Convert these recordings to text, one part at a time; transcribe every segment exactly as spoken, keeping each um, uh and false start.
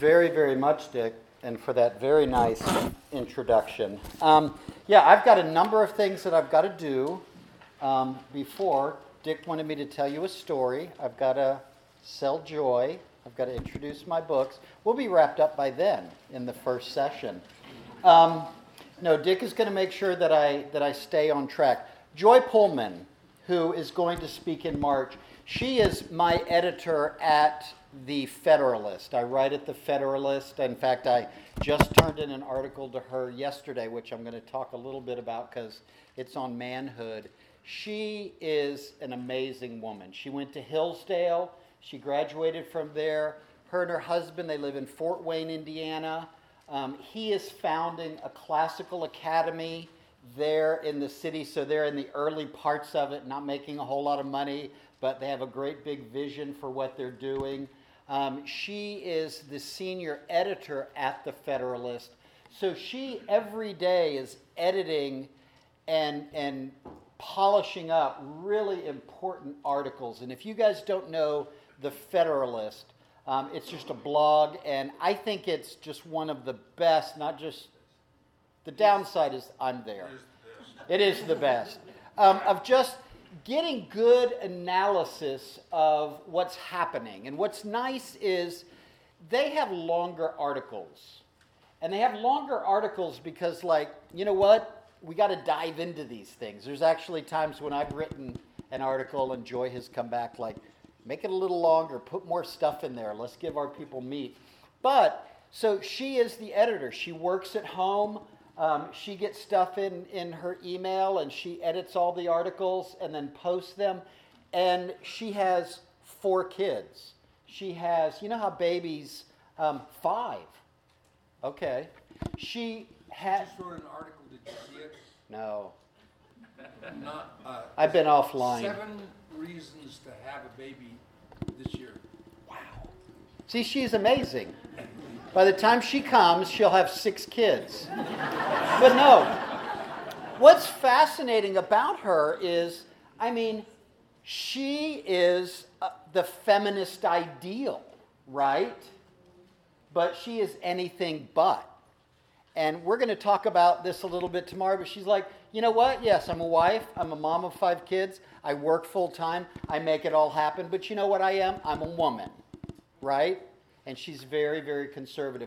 very, very much, Dick, and for that very nice introduction. Um, yeah, I've got a number of things that I've got to do um, before. Dick wanted me to tell you a story. I've got to sell Joy. I've got to introduce my books. We'll be wrapped up by then in the first session. Um, no, Dick is going to make sure that I that I stay on track. Joy Pullman, who is going to speak in March, she is my editor at The Federalist. I write at The Federalist. In fact, I just turned in an article to her yesterday, which I'm going to talk a little bit about because it's on manhood. She is an amazing woman. She went to Hillsdale. She graduated from there. Her and her husband, they live in Fort Wayne, Indiana. Um, he is founding a classical academy there in the city, so they're in the early parts of it, not making a whole lot of money, but they have a great big vision for what they're doing. Um, she is the senior editor at The Federalist, so she every day is editing and and polishing up really important articles. And if you guys don't know The Federalist, um, it's just a blog, and I think it's just one of the best, not just, the downside is I'm there. It is the best. Um, of just getting good analysis of what's happening. And what's nice is they have longer articles. And they have longer articles because, like, you know what? We got to dive into these things. There's actually times when I've written an article and Joy has come back like, make it a little longer, put more stuff in there. Let's give our people meat. But, so she is the editor. She works at home. Um, she gets stuff in, in her email and she edits all the articles and then posts them. And she has four kids. She has, you know how babies, um, five. Okay. She has. She wrote an article, did you see it? No. Not, uh, I've been offline. Seven reasons to have a baby this year. Wow. See, she's amazing. By the time she comes, she'll have six kids. But no, what's fascinating about her is, I mean, she is uh, the feminist ideal, right? But she is anything but. And we're going to talk about this a little bit tomorrow, but she's like, you know what? Yes, I'm a wife. I'm a mom of five kids. I work full time. I make it all happen. But you know what I am? I'm a woman, right? And she's very, very conservative.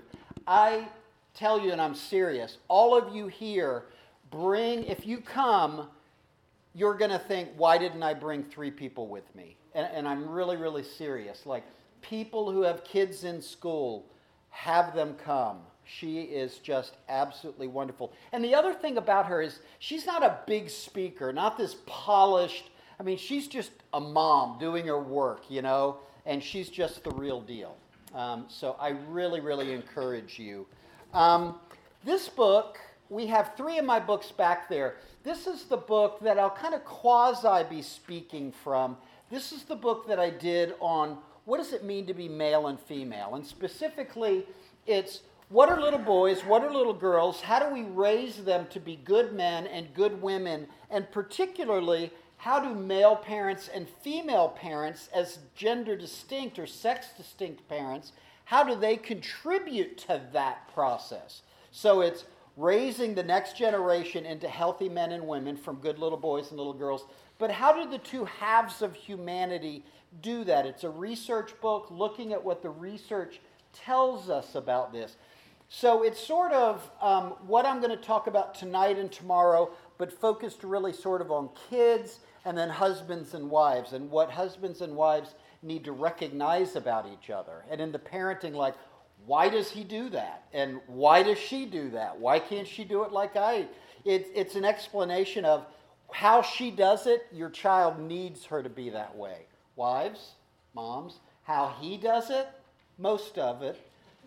I tell you, and I'm serious, all of you here, bring, if you come, you're going to think, why didn't I bring three people with me? And, and I'm really, really serious. Like, people who have kids in school, have them come. She is just absolutely wonderful. And the other thing about her is she's not a big speaker, not this polished, I mean, she's just a mom doing her work, you know, and she's just the real deal. Um, so I really, really encourage you. Um, this book, we have three of my books back there. This is the book that I'll kind of quasi be speaking from. This is the book that I did on what does it mean to be male and female. And specifically, it's what are little boys, what are little girls, how do we raise them to be good men and good women, and particularly, how do male parents and female parents, as gender distinct or sex distinct parents, how do they contribute to that process? So it's raising the next generation into healthy men and women from good little boys and little girls. But how do the two halves of humanity do that? It's a research book looking at what the research tells us about this. So it's sort of um, what I'm going to talk about tonight and tomorrow, but focused really sort of on kids and then husbands and wives, and what husbands and wives need to recognize about each other. And in the parenting, like, why does he do that? And why does she do that? Why can't she do it like I? It, it's an explanation of how she does it. Your child needs her to be that way. Wives, moms, how he does it, most of it.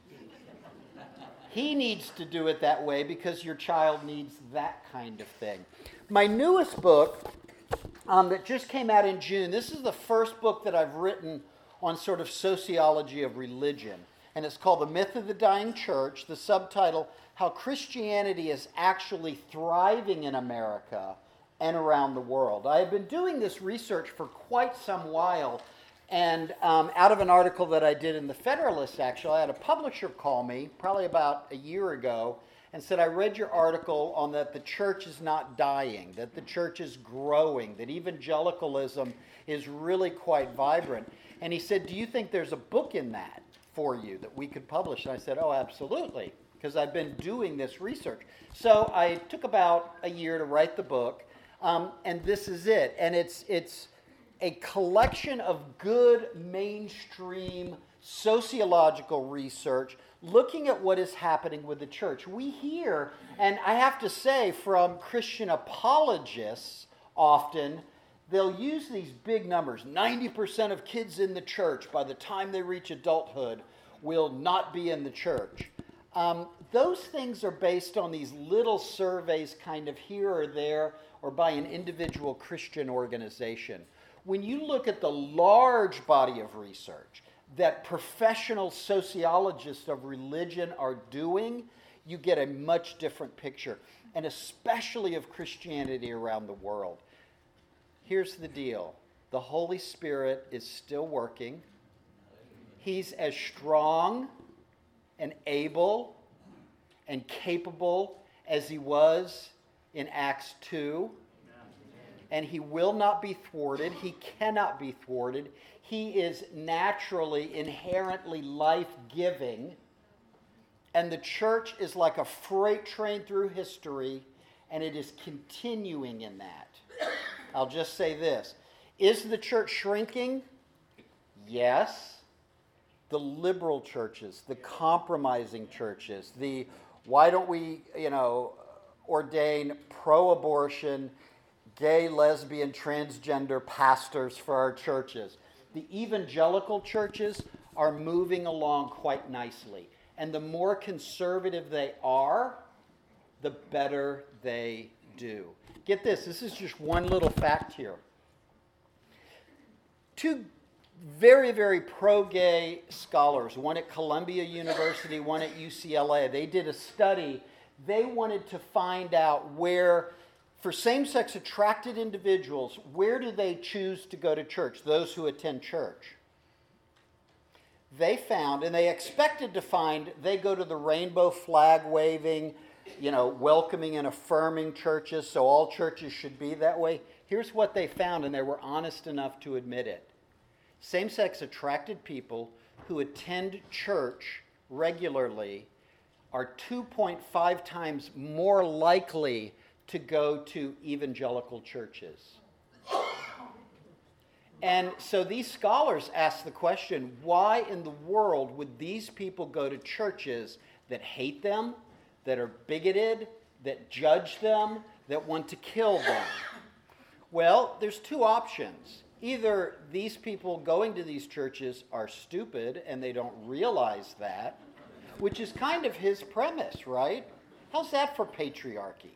He needs to do it that way because your child needs that kind of thing. My newest book um, that just came out in June, this is the first book that I've written on sort of sociology of religion. And it's called The Myth of the Dying Church. The subtitle, How Christianity is Actually Thriving in America and Around the World. I have been doing this research for quite some while, And um, out of an article that I did in the Federalist, actually, I had a publisher call me probably about a year ago and said, I read your article on that the church is not dying, that the church is growing, that evangelicalism is really quite vibrant. And he said, do you think there's a book in that for you that we could publish? And I said, oh, absolutely, because I've been doing this research. So I took about a year to write the book, um, and this is it. And it's it's a collection of good mainstream sociological research looking at what is happening with the church. We hear, and I have to say from Christian apologists often, they'll use these big numbers. ninety percent of kids in the church by the time they reach adulthood will not be in the church. Um, those things are based on these little surveys kind of here or there or by an individual Christian organization. When you look at the large body of research that professional sociologists of religion are doing, you get a much different picture, and especially of Christianity around the world. Here's the deal. The Holy Spirit is still working. He's as strong and able and capable as he was in Acts two. And he will not be thwarted. He cannot be thwarted. He is naturally, inherently life-giving. And the church is like a freight train through history, and it is continuing in that. I'll just say this. Is the church shrinking? Yes. The liberal churches, the compromising churches, the why don't we, you know, ordain pro-abortion, gay, lesbian, transgender pastors for our churches. The evangelical churches are moving along quite nicely. And the more conservative they are, the better they do. Get this, this is just one little fact here. Two very, very pro-gay scholars, one at Columbia University, one at U C L A, they did a study. They wanted to find out where, for same-sex attracted individuals, where do they choose to go to church, those who attend church? They found, and they expected to find, they go to the rainbow flag waving, you know, welcoming and affirming churches, so all churches should be that way. Here's what they found, and they were honest enough to admit it. Same-sex attracted people who attend church regularly are two point five times more likely to go to evangelical churches. And so these scholars ask the question, why in the world would these people go to churches that hate them, that are bigoted, that judge them, that want to kill them? Well, there's two options. Either these people going to these churches are stupid and they don't realize that, which is kind of his premise, right? How's that for patriarchy?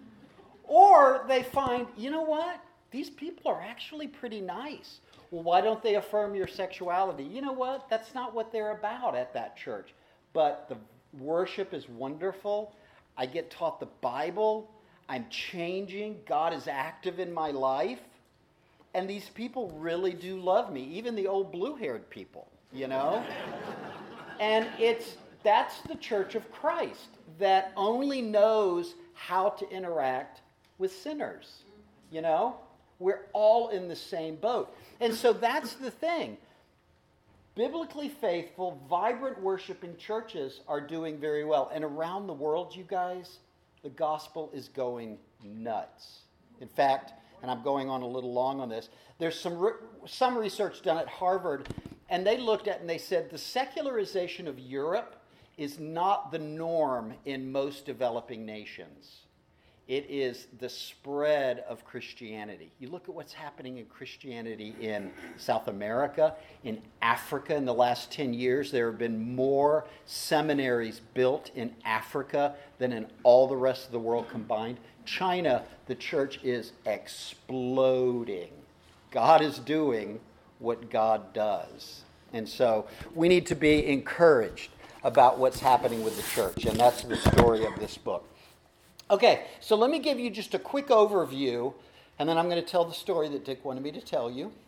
Or they find, you know what? These people are actually pretty nice. Well, why don't they affirm your sexuality? You know what? That's not what they're about at that church. But the worship is wonderful. I get taught the Bible. I'm changing. God is active in my life. And these people really do love me, even the old blue-haired people, you know? And it's that's the Church of Christ that only knows how to interact with sinners, you know? We're all in the same boat. And so that's the thing. Biblically faithful, vibrant worshiping churches are doing very well. And around the world, you guys, the gospel is going nuts. In fact, and I'm going on a little long on this, there's some re- some research done at Harvard, and they looked at and they said the secularization of Europe is not the norm in most developing nations. It is the spread of Christianity. You look at what's happening in Christianity in South America, in Africa in the last ten years. There have been more seminaries built in Africa than in all the rest of the world combined. China, the church is exploding. God is doing what God does. And so we need to be encouraged about what's happening with the church. And that's the story of this book. Okay, so let me give you just a quick overview, and then I'm going to tell the story that Dick wanted me to tell you.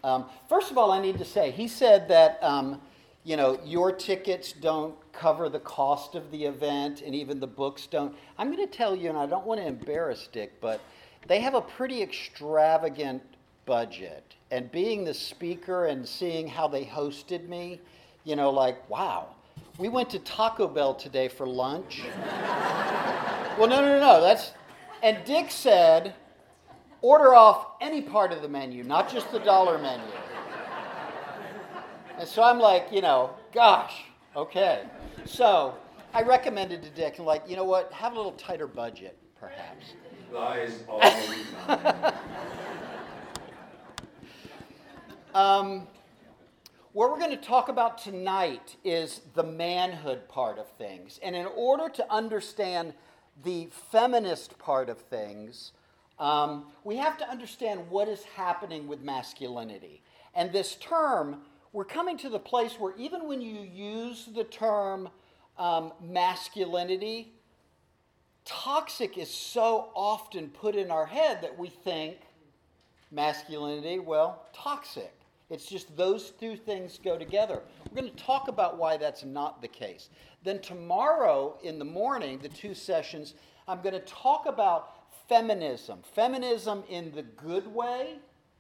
Um, first of all, I need to say, he said that, um, you know, your tickets don't cover the cost of the event, and even the books don't. I'm going to tell you, and I don't want to embarrass Dick, but they have a pretty extravagant budget. And being the speaker and seeing how they hosted me, you know, like, wow. We went to Taco Bell today for lunch. Well, no, no, no, that's... And Dick said, order off any part of the menu, not just the dollar menu. And so I'm like, you know, gosh, okay. So I recommended to Dick, and like, you know what, have a little tighter budget, perhaps. Lies all the time. um, what we're going to talk about tonight is the manhood part of things. And in order to understand the feminist part of things, um, we have to understand what is happening with masculinity. And this term, we're coming to the place where even when you use the term um, masculinity, toxic is so often put in our head that we think masculinity, well, toxic. It's just those two things go together. We're going to talk about why that's not the case. Then tomorrow in the morning, the two sessions, I'm going to talk about feminism. Feminism in the good way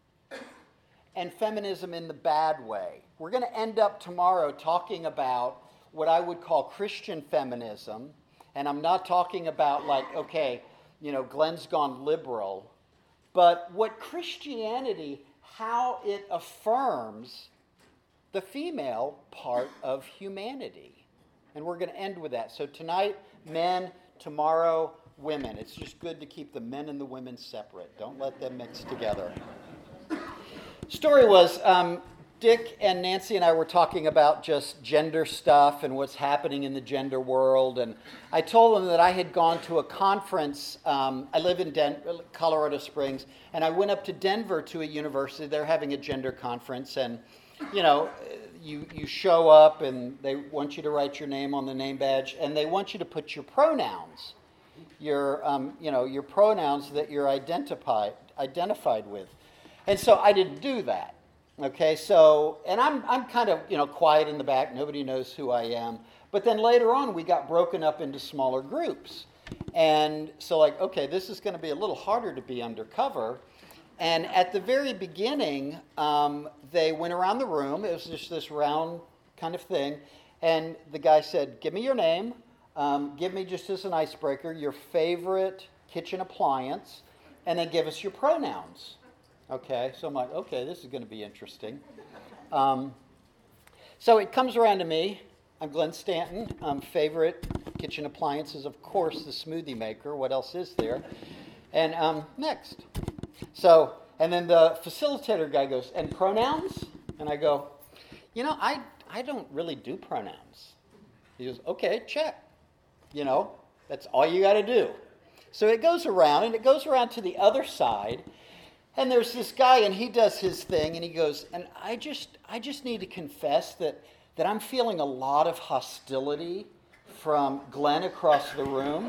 and feminism in the bad way. We're going to end up tomorrow talking about what I would call Christian feminism. And I'm not talking about like, okay, you know, Glenn's gone liberal. But what Christianity, how it affirms the female part of humanity. And we're going to end with that. So tonight, men, tomorrow, women. It's just good to keep the men and the women separate. Don't let them mix together. Story was, um, Dick and Nancy and I were talking about just gender stuff and what's happening in the gender world. And I told them that I had gone to a conference. Um, I live in Den- Colorado Springs, and I went up to Denver to a university. They're having a gender conference, and you know, you you show up, and they want you to write your name on the name badge, and they want you to put your pronouns, your um, you know, your pronouns that you're identified identified with. And so I didn't do that. Okay, so, and I'm I'm kind of, you know, quiet in the back. Nobody knows who I am. But then later on, we got broken up into smaller groups. And so like, okay, this is going to be a little harder to be undercover. And at the very beginning, um, they went around the room. It was just this round kind of thing. And the guy said, give me your name. Um, give me, just as an icebreaker, your favorite kitchen appliance. And then give us your pronouns. Okay, so I'm like, okay, this is going to be interesting. Um, so it comes around to me. I'm Glenn Stanton. Um, favorite kitchen appliances, of course, the smoothie maker. What else is there? And um, next. So, and then the facilitator guy goes, and pronouns? And I go, you know, I, I don't really do pronouns. He goes, okay, check. You know, that's all you got to do. So it goes around, and it goes around to the other side. And there's this guy, and he does his thing, and he goes, and I just I just need to confess that, that I'm feeling a lot of hostility from Glenn across the room.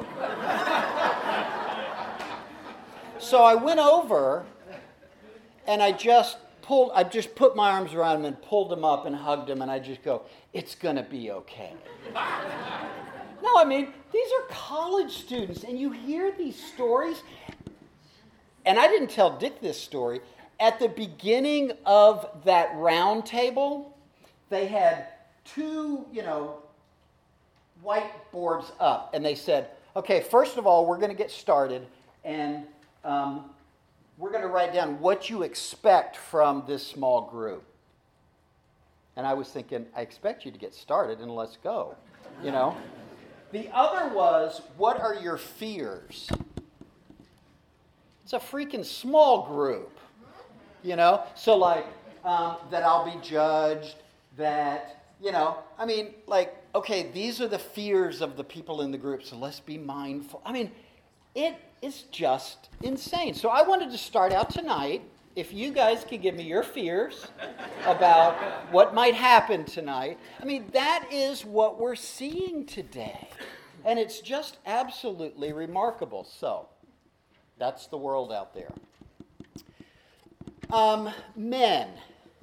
So I went over, and I just pulled, I just put my arms around him and pulled him up and hugged him, and I just go, it's going to be okay. No, I mean, these are college students, and you hear these stories. And I didn't tell Dick this story. At the beginning of that round table, they had two, you know, whiteboards up. And they said, okay, first of all, we're going to get started. And um, we're going to write down what you expect from this small group. And I was thinking, I expect you to get started and let's go, you know. The other was, what are your fears? It's a freaking small group, you know? So like, um, that I'll be judged, that, you know, I mean, like, okay, these are the fears of the people in the group, so let's be mindful. I mean, it is just insane. So I wanted to start out tonight, if you guys could give me your fears about what might happen tonight. I mean, that is what we're seeing today. And it's just absolutely remarkable. So, that's the world out there. Um, men.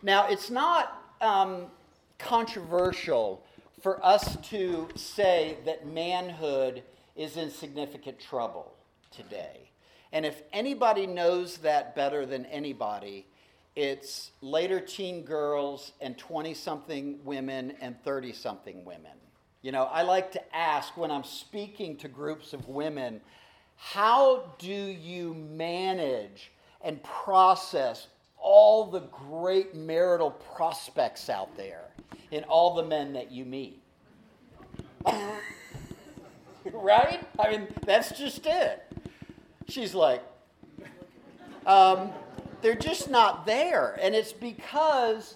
Now, it's not um, controversial for us to say that manhood is in significant trouble today. And if anybody knows that better than anybody, it's later teen girls and twenty-something women and thirty-something women. You know, I like to ask when I'm speaking to groups of women, how do you manage and process all the great marital prospects out there in all the men that you meet? Right? I mean, that's just it. She's like, um, they're just not there. And it's because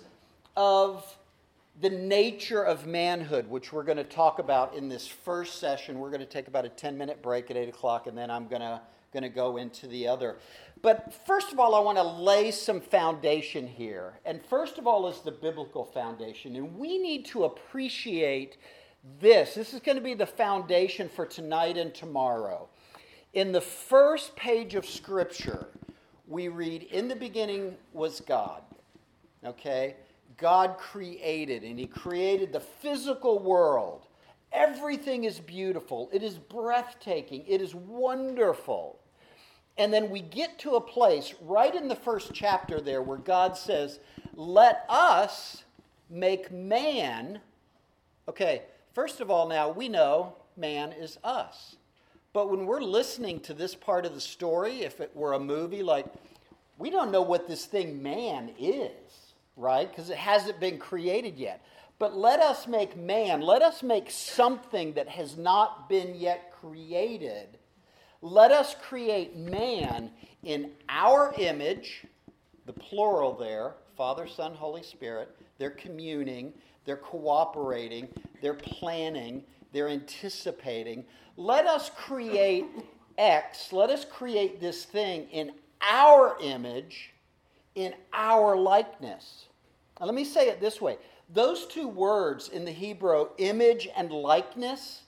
of the nature of manhood, which we're going to talk about in this first session. We're going to take about a ten-minute break at eight o'clock, and then I'm going to, going to go into the other. But first of all, I want to lay some foundation here. And first of all is the biblical foundation. And we need to appreciate this. This is going to be the foundation for tonight and tomorrow. In the first page of Scripture, we read, in the beginning was God. Okay? God created, and He created the physical world. Everything is beautiful. It is breathtaking. It is wonderful. And then we get to a place right in the first chapter there where God says, let us make man. Okay, first of all, now we know man is us. But when we're listening to this part of the story, if it were a movie, like, we don't know what this thing man is, right? Because it hasn't been created yet. But let us make man, let us make something that has not been yet created. Let us create man in our image, the plural there, Father, Son, Holy Spirit. They're communing, they're cooperating, they're planning, they're anticipating. Let us create X, let us create this thing in our image, in our likeness. Now let me say it this way. Those two words in the Hebrew, image and likeness,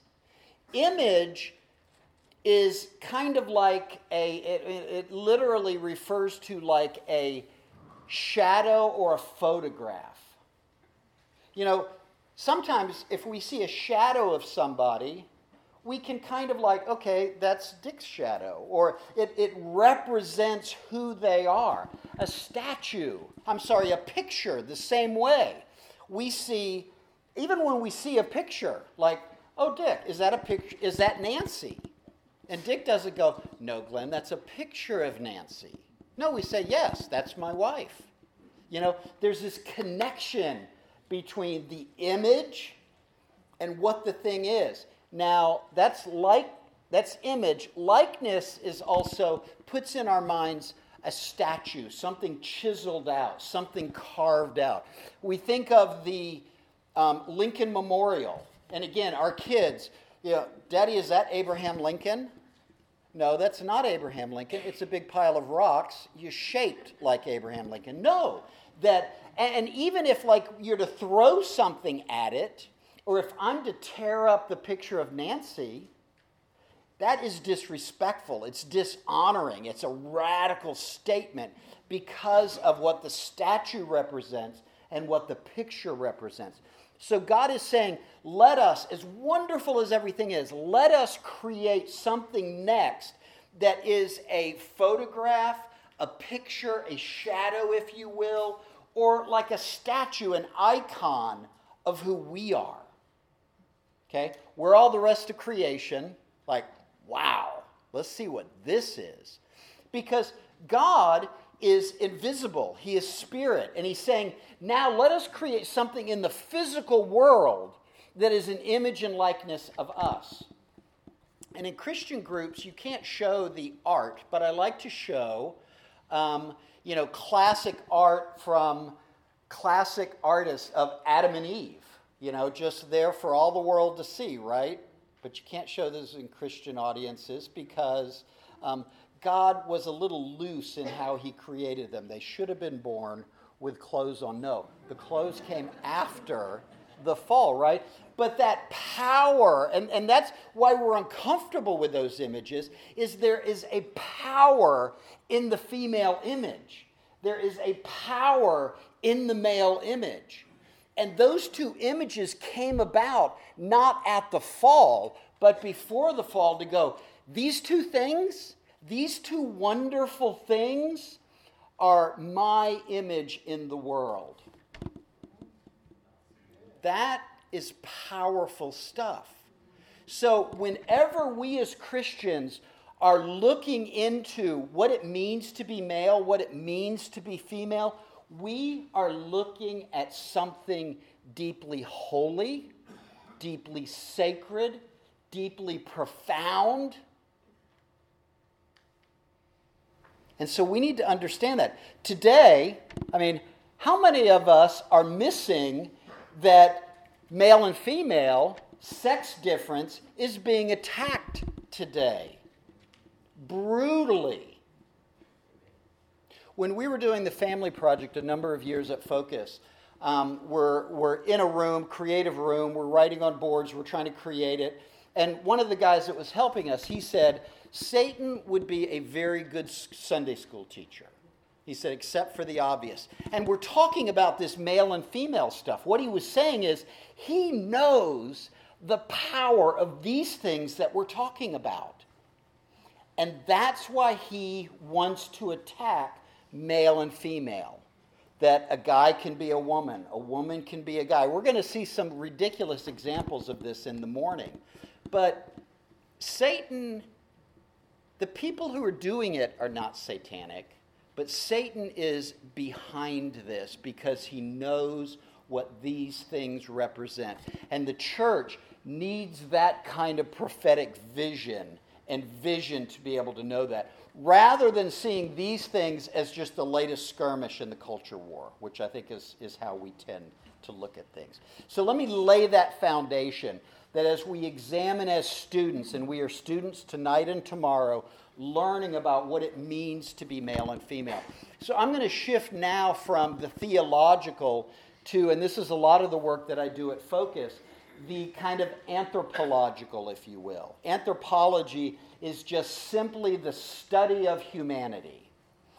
image is kind of like a, it, it literally refers to like a shadow or a photograph. You know, sometimes if we see a shadow of somebody, we can kind of like, okay, that's Dick's shadow, or it, it represents who they are. A statue, I'm sorry, a picture, the same way. We see, even when we see a picture, like, oh, Dick, is that a picture? Is that Nancy? And Dick doesn't go, no, Glenn, that's a picture of Nancy. No, we say, yes, that's my wife. You know, there's this connection between the image and what the thing is. Now, that's like that's image. Likeness is also puts in our minds a statue, something chiseled out, something carved out. We think of the um, Lincoln Memorial. And again, our kids, you know, Daddy, is that Abraham Lincoln? No, that's not Abraham Lincoln. It's a big pile of rocks. You're shaped like Abraham Lincoln. No, that, and even if like you're to throw something at it, or if I'm to tear up the picture of Nancy, that is disrespectful. It's dishonoring. It's a radical statement because of what the statue represents and what the picture represents. So God is saying, let us, as wonderful as everything is, let us create something next that is a photograph, a picture, a shadow, if you will, or like a statue, an icon of who we are. Okay? We're all the rest of creation, like, wow, let's see what this is. Because God is invisible. He is spirit. And He's saying, now let us create something in the physical world that is an image and likeness of us. And in Christian groups, you can't show the art, but I like to show, um, you know, classic art from classic artists of Adam and Eve. You know, just there for all the world to see, right? But you can't show this in Christian audiences because um, God was a little loose in how He created them. They should have been born with clothes on. No, the clothes came after the fall, right? But that power, and, and that's why we're uncomfortable with those images, is there is a power in the female image. There is a power in the male image. And those two images came about not at the fall, but before the fall, to go, these two things, these two wonderful things are my image in the world. That is powerful stuff. So whenever we as Christians are looking into what it means to be male, what it means to be female, we are looking at something deeply holy, deeply sacred, deeply profound. And so we need to understand that. Today, I mean, how many of us are missing that male and female sex difference is being attacked today? Brutally. When we were doing the family project a number of years at Focus, um, we're, we're in a room, creative room, we're writing on boards, we're trying to create it. And one of the guys that was helping us, he said, Satan would be a very good Sunday school teacher. He said, except for the obvious. And we're talking about this male and female stuff. What he was saying is, he knows the power of these things that we're talking about. And that's why he wants to attack male and female. That a guy can be a woman, a woman can be a guy. We're going to see some ridiculous examples of this in the morning. But Satan, the people who are doing it are not satanic, but Satan is behind this because he knows what these things represent. And the church needs that kind of prophetic vision and vision to be able to know that, rather than seeing these things as just the latest skirmish in the culture war, which I think is, is how we tend to look at things. So let me lay that foundation, that as we examine as students, and we are students tonight and tomorrow, learning about what it means to be male and female. So I'm going to shift now from the theological to, and this is a lot of the work that I do at Focus, the kind of anthropological, if you will. Anthropology is just simply the study of humanity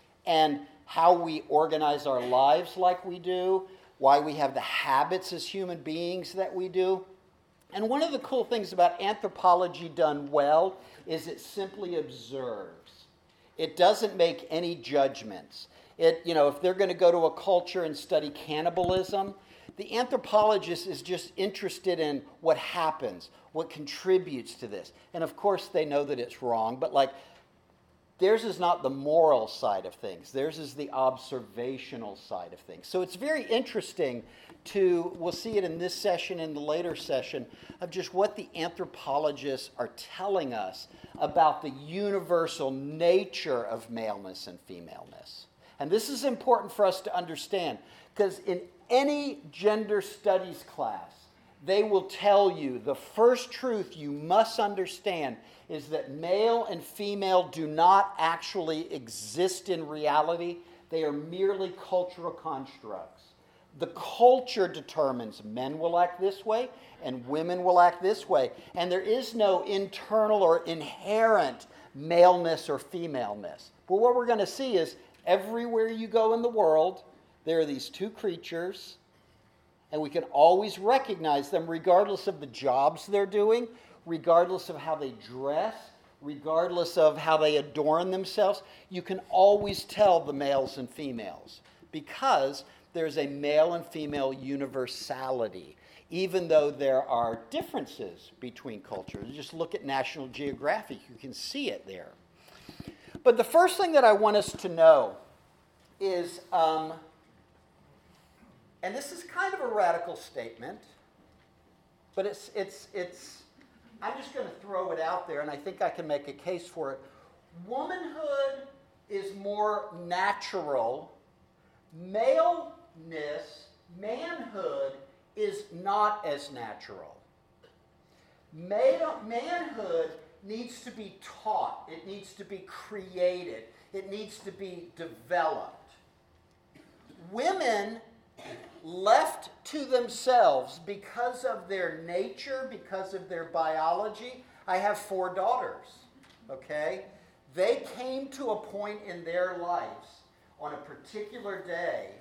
and how we organize our lives like we do, why we have the habits as human beings that we do. And one of the cool things about anthropology done well is it simply observes. It doesn't make any judgments. It, you know, if they're going to go to a culture and study cannibalism, the anthropologist is just interested in what happens, what contributes to this. And of course they know that it's wrong, but like theirs is not the moral side of things. Theirs is the observational side of things. So it's very interesting to, we'll see it in this session and the later session, of just what the anthropologists are telling us about the universal nature of maleness and femaleness. And this is important for us to understand, because in any gender studies class, they will tell you the first truth you must understand is that male and female do not actually exist in reality. They are merely cultural constructs. The culture determines men will act this way and women will act this way. And there is no internal or inherent maleness or femaleness. But what we're going to see is everywhere you go in the world, there are these two creatures, and we can always recognize them regardless of the jobs they're doing, regardless of how they dress, regardless of how they adorn themselves. You can always tell the males and females because there's a male and female universality, even though there are differences between cultures. Just look at National Geographic. You can see it there. But the first thing that I want us to know is... Um, And this is kind of a radical statement, but it's, it's, it's, I'm just going to throw it out there, and I think I can make a case for it. Womanhood is more natural. Maleness, manhood, is not as natural. Male, manhood needs to be taught. It needs to be created. It needs to be developed. Women, left to themselves because of their nature, because of their biology. I have four daughters, okay? They came to a point in their lives on a particular day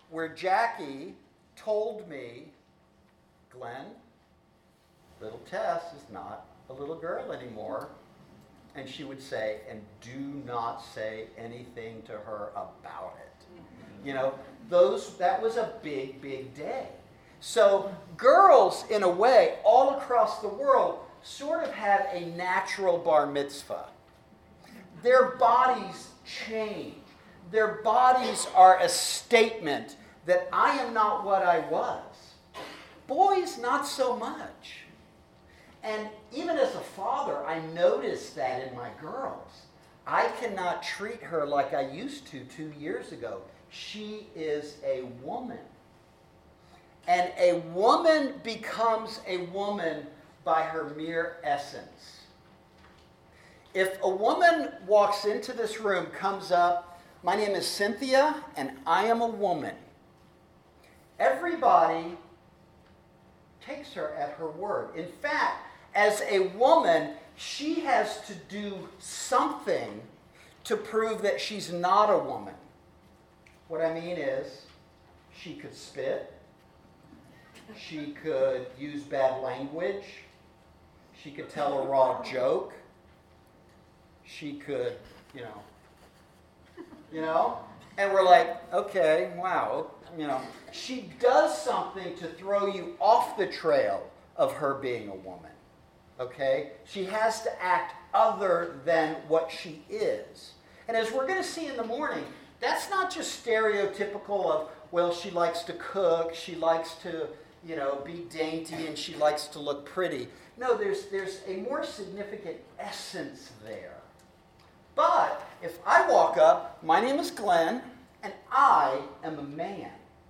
where Jackie told me, Glenn, little Tess is not a little girl anymore. And she would say, and do not say anything to her about it. You know, those that was a big, big day. So girls, in a way, all across the world, sort of have a natural bar mitzvah. Their bodies change. Their bodies are a statement that I am not what I was. Boys, not so much. And even as a father, I noticed that in my girls. I cannot treat her like I used to two years ago. She is a woman. And a woman becomes a woman by her mere essence. If a woman walks into this room, comes up, my name is Cynthia, and I am a woman. Everybody takes her at her word. In fact, as a woman, she has to do something to prove that she's not a woman. What I mean is, she could spit. She could use bad language. She could tell a raw joke. She could, you know, you know? And we're like, okay, wow, you know. She does something to throw you off the trail of her being a woman, okay? She has to act other than what she is. And as we're going to see in the morning, that's not just stereotypical of, well, she likes to cook, she likes to, you know, be dainty, and she likes to look pretty. No, there's, there's a more significant essence there. But if I walk up, my name is Glenn, and I am a man.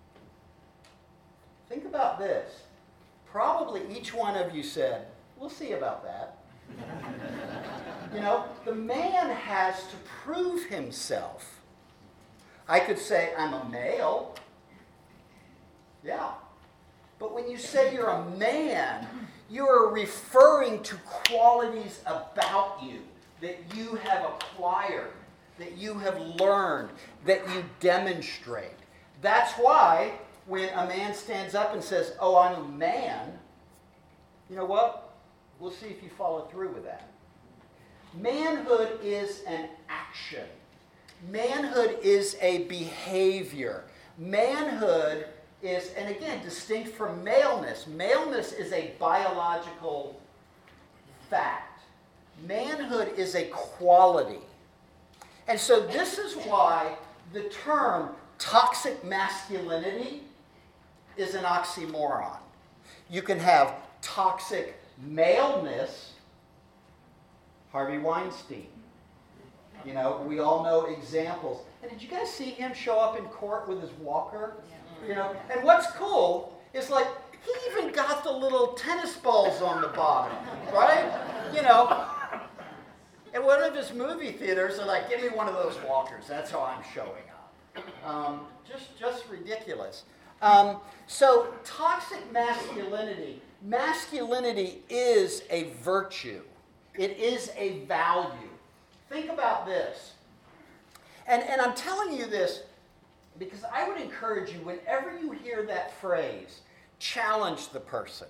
Think about this. Probably each one of you said, we'll see about that. You know, the man has to prove himself. I could say, I'm a male. Yeah. But when you say you're a man, you are referring to qualities about you that you have acquired, that you have learned, that you demonstrate. That's why when a man stands up and says, oh, I'm a man, you know what? We'll see if you follow through with that. Manhood is an action. Manhood is a behavior. Manhood is, and again, distinct from maleness. Maleness is a biological fact. Manhood is a quality. And so this is why the term toxic masculinity is an oxymoron. You can have toxic maleness, Harvey Weinstein. You know, we all know examples. And did you guys see him show up in court with his walker? Yeah. You know, and what's cool is like he even got the little tennis balls on the bottom, right? You know, in one of his movie theaters, they're like, give me one of those walkers. That's how I'm showing up. Um, just, just ridiculous. Um, so toxic masculinity, masculinity is a virtue. It is a value. Think about this. And, and I'm telling you this because I would encourage you, whenever you hear that phrase, challenge the person.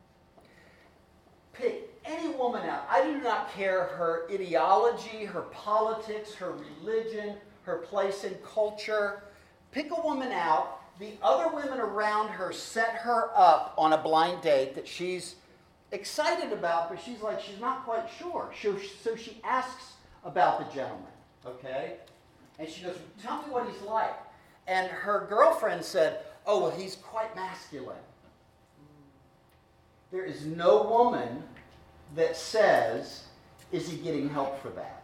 Pick any woman out. I do not care her ideology, her politics, her religion, her place in culture. Pick a woman out. The other women around her set her up on a blind date that she's excited about, but she's like, she's not quite sure. So, so she asks about the gentleman, okay? And she goes, tell me what he's like. And her girlfriend said, oh, well, he's quite masculine. There is no woman that says, is he getting help for that?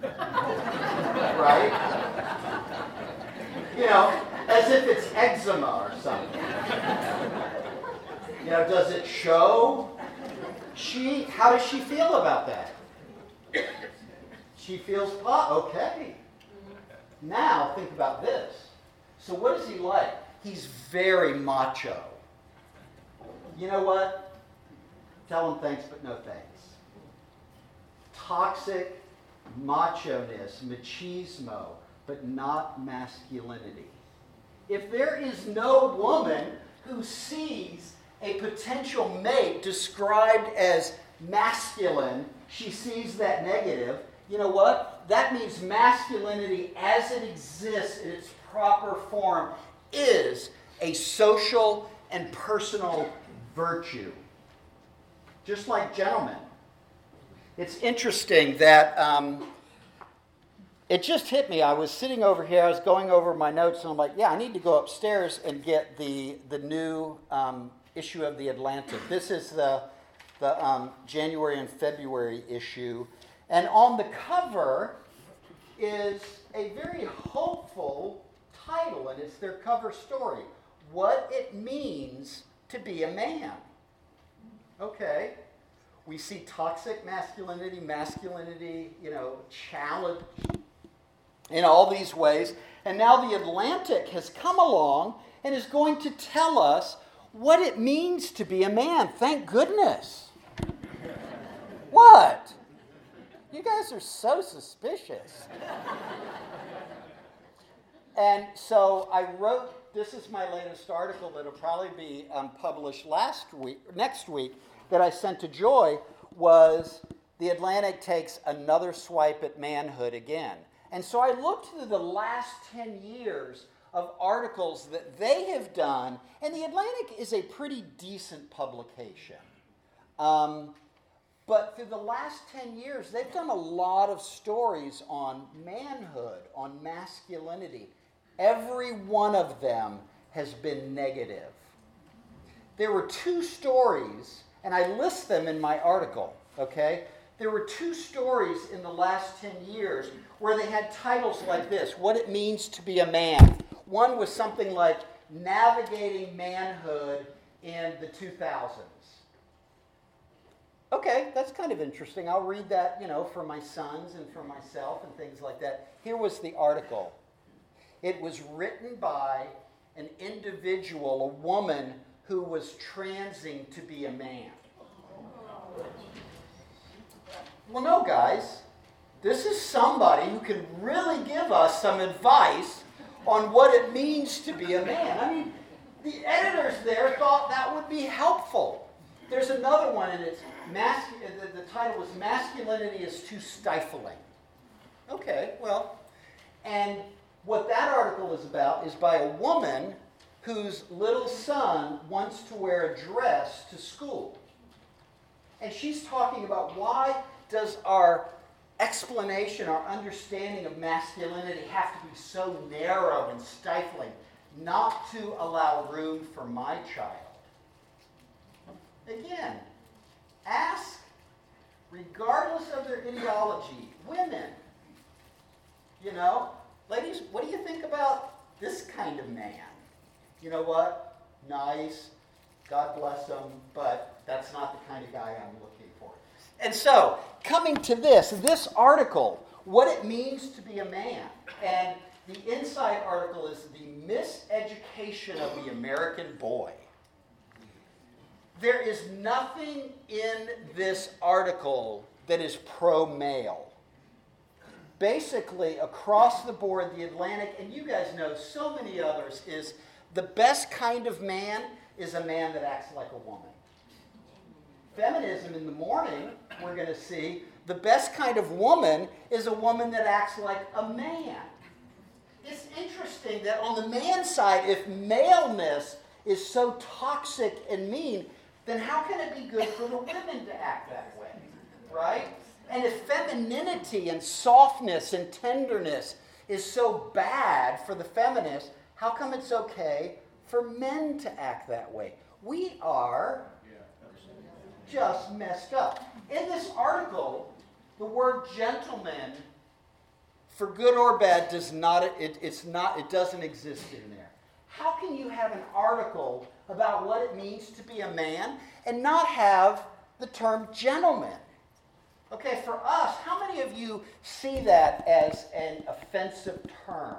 Right? You know, as if it's eczema or something. You know, does it show? She, how does she feel about that? She feels, oh, okay. Now, think about this. So what is he like? He's very macho. You know what? Tell him thanks, but no thanks. Toxic macho-ness, machismo, but not masculinity. if there is no woman who sees a potential mate described as masculine, she sees that negative, you know what? That means masculinity as it exists in its proper form is a social and personal virtue. Just like gentlemen. It's interesting that um, it just hit me. I was sitting over here, I was going over my notes, and I'm like, yeah, I need to go upstairs and get the, the new um, issue of the Atlantic. This is the, the um, January and February issue. And on the cover is a very hopeful title, and it's their cover story. What it means to be a man. Okay. We see toxic masculinity, masculinity, you know, challenge in all these ways. And now the Atlantic has come along and is going to tell us what it means to be a man. Thank goodness. What? You guys are so suspicious. And so I wrote, this is my latest article that'll probably be um, published last week, next week, that I sent to Joy, was The Atlantic takes another swipe at manhood again. And so I looked through the last ten years of articles that they have done, and The Atlantic is a pretty decent publication. Um, but through the last ten years, they've done a lot of stories on manhood, on masculinity. Every one of them has been negative. There were two stories, and I list them in my article, okay? There were two stories in the last ten years where they had titles like this, What It Means to Be a Man. One was something like Navigating Manhood in the two thousands. Okay, that's kind of interesting. I'll read that, you know, for my sons and for myself and things like that. Here was the article. It was written by an individual, a woman who was transing to be a man. Well, no, guys. This is somebody who can really give us some advice on what it means to be a man. I mean, the editors there thought that would be helpful. There's another one, and it's mas- the, the title was Masculinity is Too Stifling. Okay, well, and what that article is about is by a woman whose little son wants to wear a dress to school. And she's talking about why does our explanation, our understanding of masculinity have to be so narrow and stifling, not to allow room for my child. Again, ask, regardless of their ideology, women, you know, ladies, what do you think about this kind of man? You know what? Nice, God bless him, but that's not the kind of guy I'm looking for. And so, coming to this, this article, What It Means to Be a Man, and the inside article is The Miseducation of the American Boy. There is nothing in this article that is pro-male. Basically, across the board, The Atlantic, and you guys know so many others, is the best kind of man is a man that acts like a woman. Feminism in the morning, we're going to see, the best kind of woman is a woman that acts like a man. It's interesting that on the man's side, if maleness is so toxic and mean, then how can it be good for the women to act that way, right? And if femininity and softness and tenderness is so bad for the feminist, how come it's okay for men to act that way? We are just messed up. In this article, the word gentleman, for good or bad, does not it, it's not it doesn't exist in there. How can you have an article about what it means to be a man and not have the term gentleman? Okay, for us, how many of you see that as an offensive term?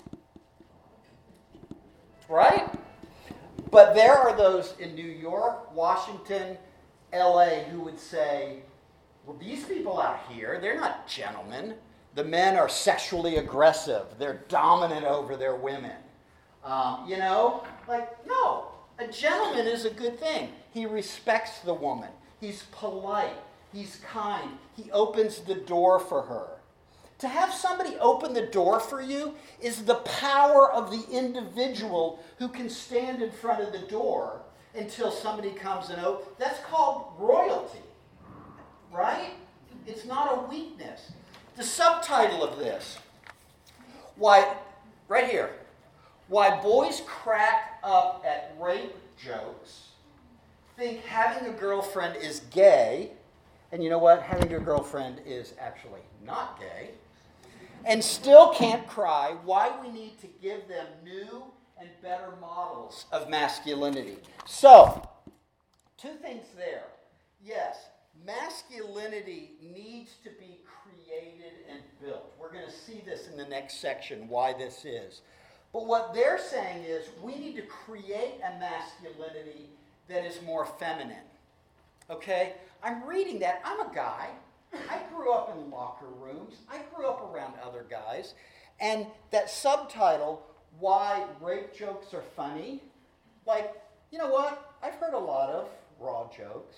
Right? But there are those in New York, Washington, L A who would say, well, these people out here, they're not gentlemen. The men are sexually aggressive. They're dominant over their women. Um, you know, like, no, a gentleman is a good thing. He respects the woman. He's polite. He's kind. He opens the door for her. To have somebody open the door for you is the power of the individual who can stand in front of the door until somebody comes and opens. That's called royalty, right? It's not a weakness. The subtitle of this, why, right here, why boys crack up at rape jokes, think having a girlfriend is gay, and you know what? Having a girlfriend is actually not gay, and still can't cry, why we need to give them new and better models of masculinity. So, two things there. Yes, masculinity needs to be created and built. We're going to see this in the next section, why this is. But what they're saying is we need to create a masculinity that is more feminine. Okay? I'm reading that. I'm a guy. I grew up in locker rooms. I grew up around other guys. And that subtitle, Why Rape Jokes Are Funny, like, you know what? I've heard a lot of raw jokes.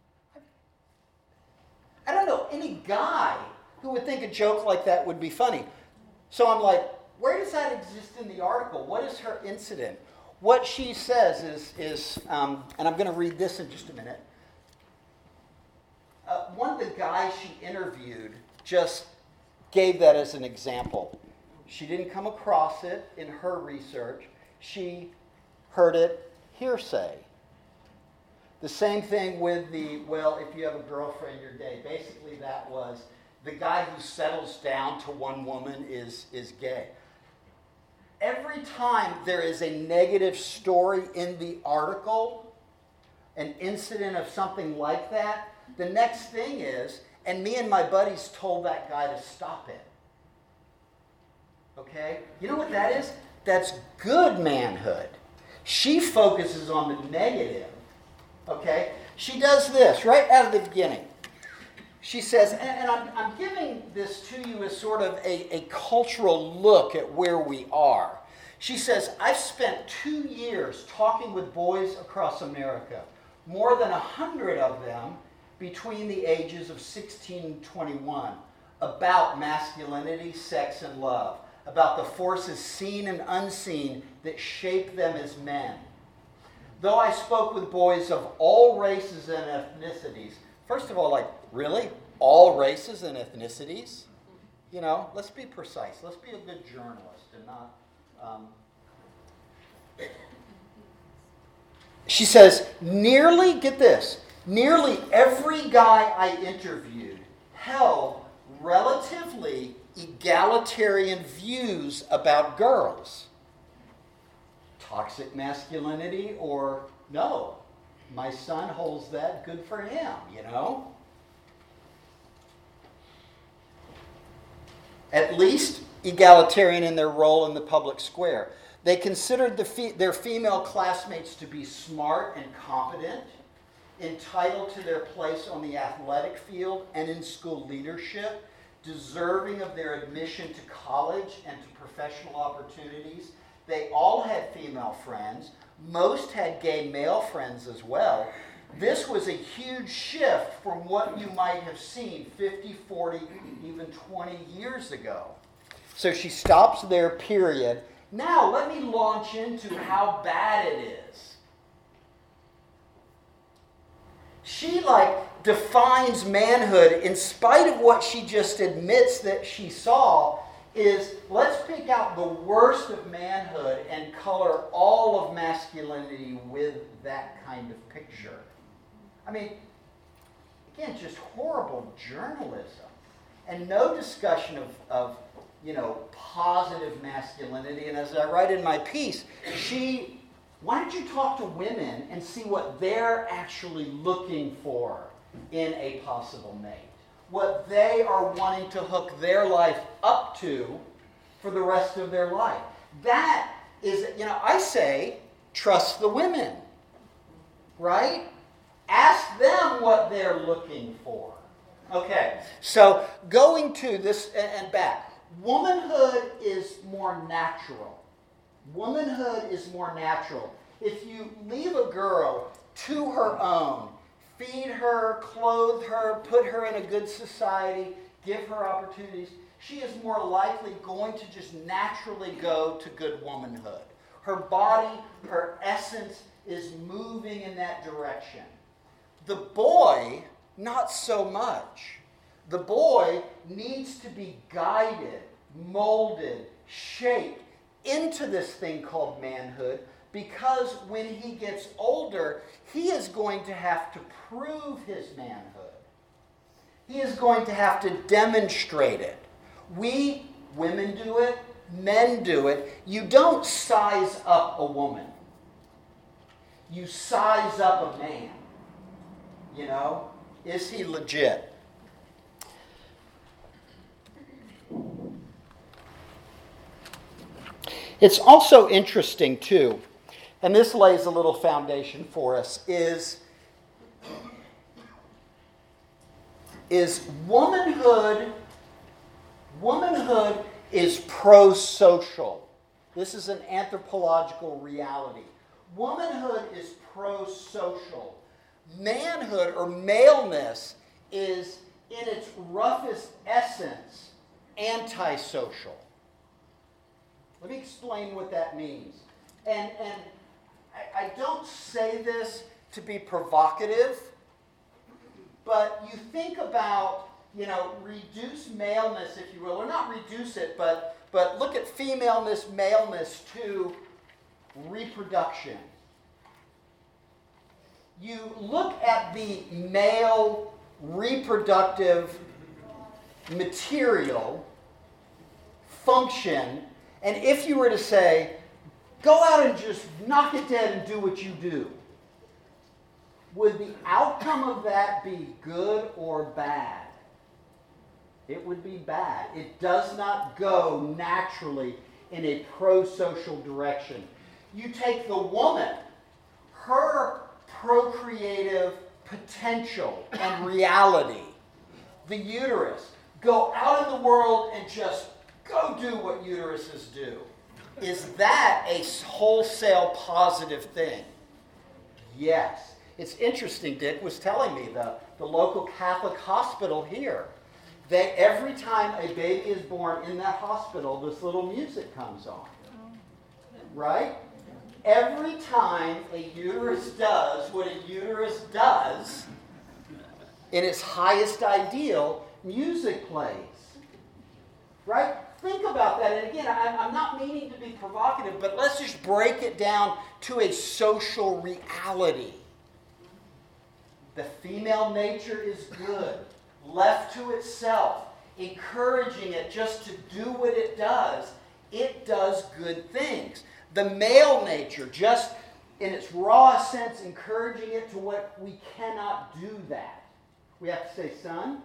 I don't know any guy who would think a joke like that would be funny. So I'm like, where does that exist in the article? What is her incident? What she says is, is um, and I'm going to read this in just a minute. Uh, one of the guys she interviewed just gave that as an example. She didn't come across it in her research. She heard it hearsay. The same thing with the, well, if you have a girlfriend, you're gay. Basically, that was the guy who settles down to one woman is, is gay. Every time there is a negative story in the article, an incident of something like that, the next thing is, and me and my buddies told that guy to stop it. Okay? You know what that is? That's good manhood. She focuses on the negative. Okay? She does this right out of the beginning. She says, and, and I'm, I'm giving this to you as sort of a, a cultural look at where we are. She says, I've spent two years talking with boys across America, more than a hundred of them between the ages of sixteen and twenty-one, about masculinity, sex, and love, about the forces seen and unseen that shape them as men. Though I spoke with boys of all races and ethnicities, first of all, like, really? All races and ethnicities? You know, let's be precise. Let's be a good journalist and not... Um... She says, nearly, get this, nearly every guy I interviewed held relatively egalitarian views about girls. Toxic masculinity or no, my son holds that, good for him, you know? At least egalitarian in their role in the public square. They considered the fe- their female classmates to be smart and competent, entitled to their place on the athletic field and in school leadership, deserving of their admission to college and to professional opportunities. They all had female friends. Most had gay male friends as well. This was a huge shift from what you might have seen fifty, forty, even twenty years ago. So she stops there, period. Now let me launch into how bad it is. She, like, defines manhood in spite of what she just admits that she saw is, let's pick out the worst of manhood and color all of masculinity with that kind of picture. I mean, again, just horrible journalism. And no discussion of, of, you know, positive masculinity. And as I write in my piece, she, why don't you talk to women and see what they're actually looking for in a possible mate? What they are wanting to hook their life up to for the rest of their life. That is, you know, I say, trust the women, right? Ask them what they're looking for. Okay, so going to this and back. Womanhood is more natural. Womanhood is more natural. If you leave a girl to her own, feed her, clothe her, put her in a good society, give her opportunities, she is more likely going to just naturally go to good womanhood. Her body, her essence is moving in that direction. The boy, not so much. The boy needs to be guided, molded, shaped into this thing called manhood, because when he gets older, he is going to have to prove his manhood. He is going to have to demonstrate it. We, women do it, men do it. You don't size up a woman. You size up a man. You know? Is he legit? It's also interesting, too, and this lays a little foundation for us, is, is womanhood, womanhood is pro-social. This is an anthropological reality. Womanhood is pro-social. Manhood or maleness is, in its roughest essence, antisocial. Let me explain what that means. And, and I, I don't say this to be provocative, but you think about, you know, reduce maleness, if you will, or not reduce it, but, but look at femaleness, maleness to reproduction. You look at the male reproductive material, function, and if you were to say, go out and just knock it dead and do what you do, would the outcome of that be good or bad? It would be bad. It does not go naturally in a pro-social direction. You take the woman, her procreative potential and reality, the uterus, go out in the world and just go do what uteruses do. Is that a wholesale positive thing? Yes. It's interesting, Dick was telling me, the, the local Catholic hospital here, they, every time a baby is born in that hospital, this little music comes on. Right? Every time a uterus does what a uterus does, in its highest ideal, music plays. Right? Think about that. And again, I'm not meaning to be provocative, but let's just break it down to a social reality. The female nature is good, left to itself, encouraging it just to do what it does. It does good things. The male nature, just in its raw sense, encouraging it to what we cannot do that. We have to say, son,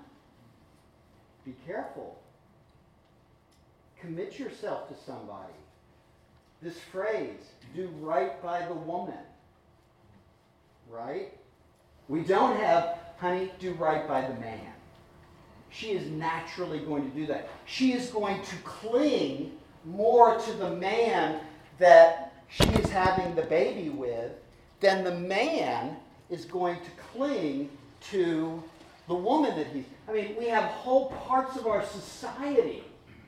be careful. Commit yourself to somebody. This phrase, do right by the woman. Right? We don't have, honey, do right by the man. She is naturally going to do that. She is going to cling more to the man that she is having the baby with than the man is going to cling to the woman that he's... I mean, we have whole parts of our society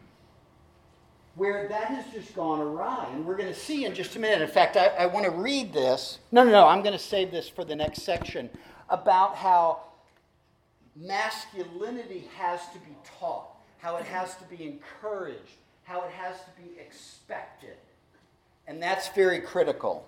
where that has just gone awry. And we're going to see in just a minute. In fact, I, I want to read this. No, no, no. I'm going to save this for the next section about how masculinity has to be taught, how it has to be encouraged, how it has to be expected. And that's very critical.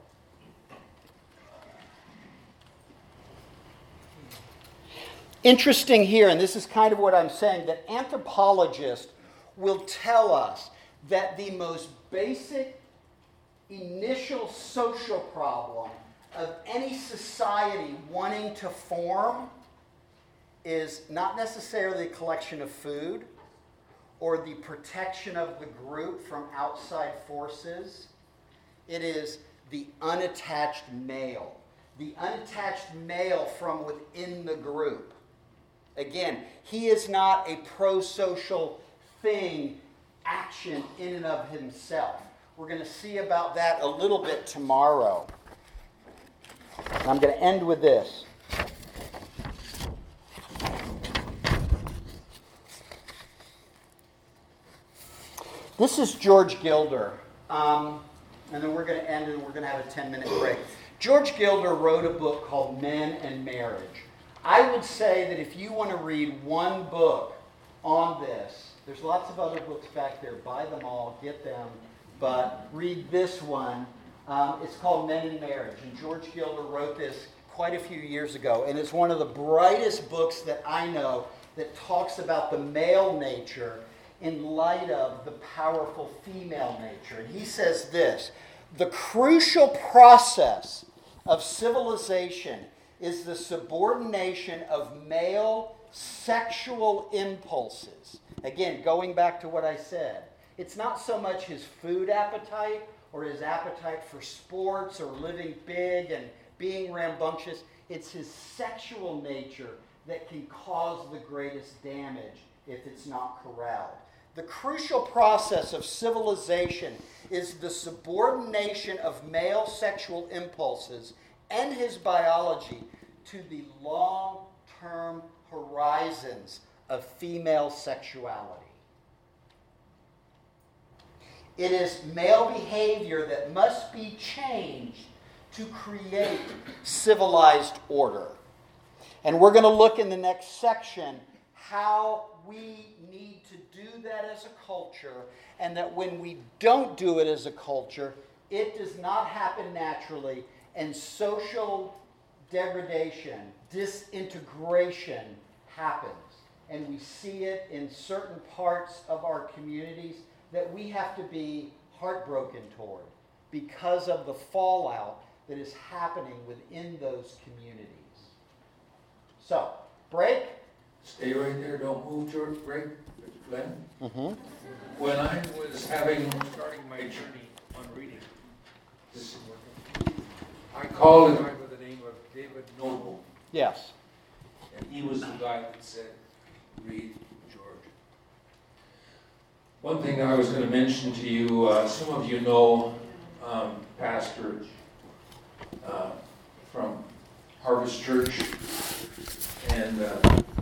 Interesting here, and this is kind of what I'm saying, that anthropologists will tell us that the most basic initial social problem of any society wanting to form is not necessarily a collection of food or the protection of the group from outside forces. It is the unattached male. The unattached male from within the group. Again, he is not a pro-social thing, action in and of himself. We're going to see about that a little bit tomorrow. And I'm going to end with this. This is George Gilder. Um, and then we're going to end and we're going to have a ten-minute break. George Gilder wrote a book called Men and Marriage. I would say that if you want to read one book on this, there's lots of other books back there. Buy them all, get them. But read this one. Um, it's called Men and Marriage. And George Gilder wrote this quite a few years ago. And it's one of the brightest books that I know that talks about the male nature in light of the powerful female nature. And he says this: the crucial process of civilization is the subordination of male sexual impulses. Again, going back to what I said, it's not so much his food appetite or his appetite for sports or living big and being rambunctious. It's his sexual nature that can cause the greatest damage if it's not corralled. The crucial process of civilization is the subordination of male sexual impulses and his biology to the long-term horizons of female sexuality. It is male behavior that must be changed to create civilized order. And we're going to look in the next section how we need to do that as a culture, and that when we don't do it as a culture, it does not happen naturally, and social degradation, disintegration happens. And we see it in certain parts of our communities that we have to be heartbroken toward because of the fallout that is happening within those communities. So, break. Stay right there, don't move, George, break, Glenn. Mm-hmm. When I was having, Starting my journey on reading. this is working. I I called him, by the name of David Noble, Yes. and he was the guy that said, read George. One thing I was going to mention to you, uh, some of you know um, Pastor uh, from Harvest Church, and uh,